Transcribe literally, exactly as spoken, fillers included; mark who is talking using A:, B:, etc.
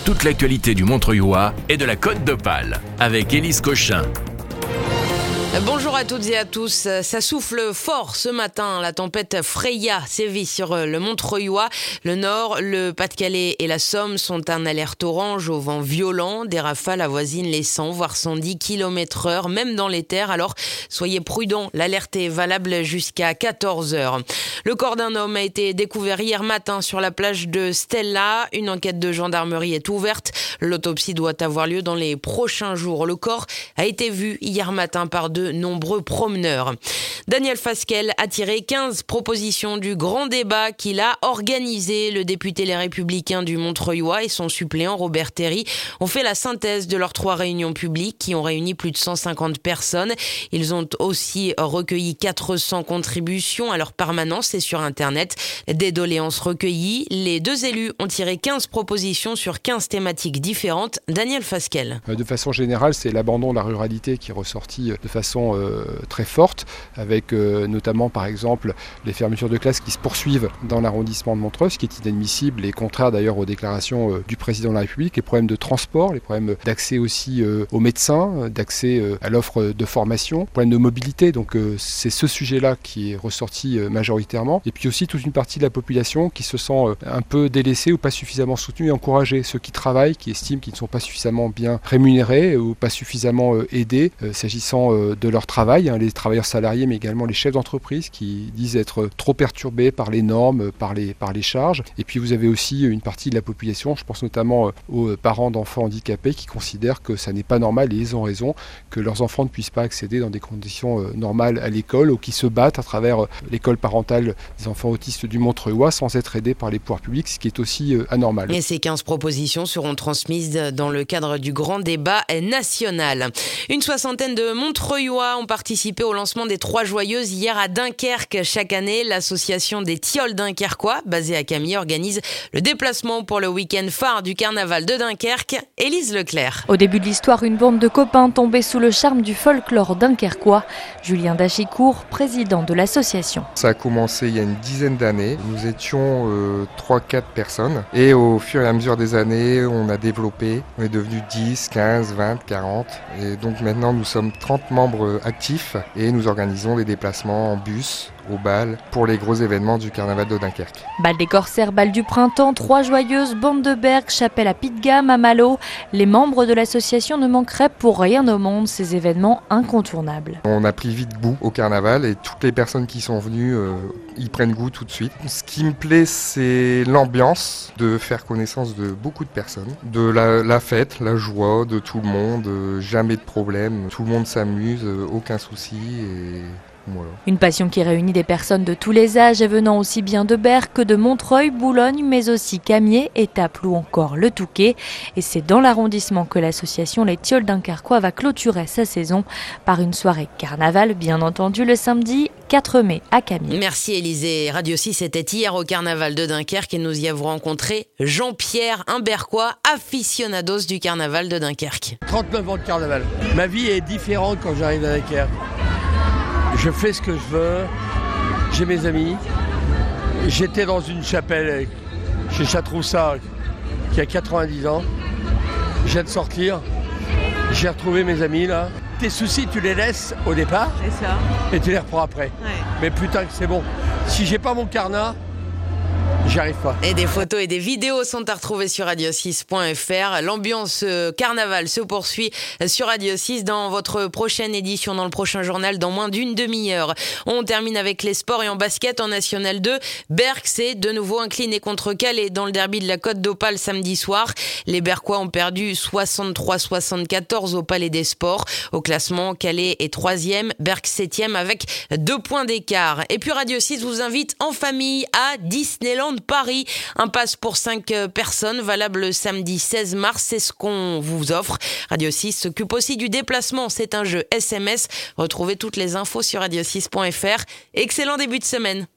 A: toute l'actualité du Montreuillois et de la Côte d'Opale avec Élise Cochin.
B: Bonjour à toutes et à tous. Ça souffle fort ce matin. La tempête Freya sévit sur le Montreuillois. Le Nord, le Pas-de-Calais et la Somme sont en alerte orange au vent violent. Des rafales avoisinent les cent voire cent dix kilomètres heure, même dans les terres. Alors soyez prudents. L'alerte est valable jusqu'à quatorze heures. Le corps d'un homme a été découvert hier matin sur la plage de Stella. Une enquête de gendarmerie est ouverte. L'autopsie doit avoir lieu dans les prochains jours. Le corps a été vu hier matin par deux nombreux promeneurs. Daniel Fasquelle a tiré quinze propositions du grand débat qu'il a organisé. Le député Les Républicains du Montreuillois et son suppléant Robert Terry ont fait la synthèse de leurs trois réunions publiques qui ont réuni plus de cent cinquante personnes. Ils ont aussi recueilli quatre cents contributions à leur permanence et sur Internet. Des doléances recueillies. Les deux élus ont tiré quinze propositions sur quinze thématiques différentes. Daniel Fasquelle.
C: De façon générale, c'est l'abandon de la ruralité qui est ressorti de façon Euh, très forte, avec euh, notamment par exemple les fermetures de classes qui se poursuivent dans l'arrondissement de Montreux, ce qui est inadmissible et contraire d'ailleurs aux déclarations euh, du président de la République, les problèmes de transport, les problèmes d'accès aussi euh, aux médecins, d'accès euh, à l'offre de formation, les problèmes de mobilité, donc euh, c'est ce sujet-là qui est ressorti euh, majoritairement, et puis aussi toute une partie de la population qui se sent euh, un peu délaissée ou pas suffisamment soutenue et encouragée, ceux qui travaillent, qui estiment qu'ils ne sont pas suffisamment bien rémunérés ou pas suffisamment euh, aidés, euh, s'agissant euh, de leur travail, hein, les travailleurs salariés mais également les chefs d'entreprise qui disent être trop perturbés par les normes, par les, par les charges. Et puis vous avez aussi une partie de la population, je pense notamment aux parents d'enfants handicapés qui considèrent que ça n'est pas normal, et ils ont raison, que leurs enfants ne puissent pas accéder dans des conditions normales à l'école, ou qui se battent à travers l'école parentale des enfants autistes du Montreuillois sans être aidés par les pouvoirs publics, ce qui est aussi anormal.
B: Et ces quinze propositions seront transmises dans le cadre du grand débat national. Une soixantaine de Montreuillois ont participé au lancement des Trois Joyeuses hier à Dunkerque. Chaque année, l'association des Tilleuls dunkerquois, basée à Camille, organise le déplacement pour le week-end phare du carnaval de Dunkerque. Élise Leclerc.
D: Au début de l'histoire, une bande de copains tombés sous le charme du folklore dunkerquois. Julien Dachicourt, président de l'association.
E: Ça a commencé il y a une dizaine d'années. Nous étions euh, trois quatre personnes. Et au fur et à mesure des années, on a développé. On est devenu dix, quinze, vingt, quarante. Et donc maintenant, nous sommes trente membres actifs et nous organisons des déplacements en bus au bal pour les gros événements du carnaval de Dunkerque.
D: Bal des corsaires, bal du printemps, Trois Joyeuses, bande de Berck, chapelle à Pitt-Gamme, à Malo. Les membres de l'association ne manqueraient pour rien au monde ces événements incontournables.
E: On a pris vite goût au carnaval et toutes les personnes qui sont venues euh, y prennent goût tout de suite. Ce qui me plaît, c'est l'ambiance, de faire connaissance de beaucoup de personnes, de la, la fête, la joie de tout le monde, euh, jamais de problème, tout le monde s'amuse, euh, aucun souci et... Voilà.
D: Une passion qui réunit des personnes de tous les âges et venant aussi bien de Berck que de Montreuil, Boulogne, mais aussi Camiers, Étaples ou encore le Touquet. Et c'est dans l'arrondissement que l'association Les Tilleuls dunkerquois va clôturer sa saison par une soirée carnaval, bien entendu le samedi quatre mai à Camiers.
B: Merci Élisée. Radio six était hier au carnaval de Dunkerque et nous y avons rencontré Jean-Pierre, un Berquois aficionados du carnaval de Dunkerque.
F: trente-neuf ans de carnaval. Ma vie est différente quand j'arrive à Dunkerque. Je fais ce que je veux, j'ai mes amis. J'étais dans une chapelle chez Chatroussa qui a quatre-vingt-dix ans. Je viens de sortir, j'ai retrouvé mes amis là. Tes soucis, tu les laisses au départ.
G: C'est ça.
F: Et tu les reprends après.
G: Ouais.
F: Mais putain que c'est bon. Si j'ai pas mon carnat, j'y arrive pas.
B: Et des photos et des vidéos sont à retrouver sur radio six point f r. L'ambiance euh, carnaval se poursuit sur Radio six dans votre prochaine édition, dans le prochain journal, dans moins d'une demi-heure. On termine avec les sports et en basket en National deux. Berck s'est de nouveau incliné contre Calais dans le derby de la Côte d'Opale samedi soir. Les Berquois ont perdu soixante-trois à soixante-quatorze au Palais des Sports. Au classement, Calais est troisième, Berck septième avec deux points d'écart. Et puis Radio six vous invite en famille à Disneyland Paris. Un pass pour cinq personnes, valable samedi seize mars, c'est ce qu'on vous offre. Radio six s'occupe aussi du déplacement, c'est un jeu S M S. Retrouvez toutes les infos sur radio six point f r. Excellent début de semaine.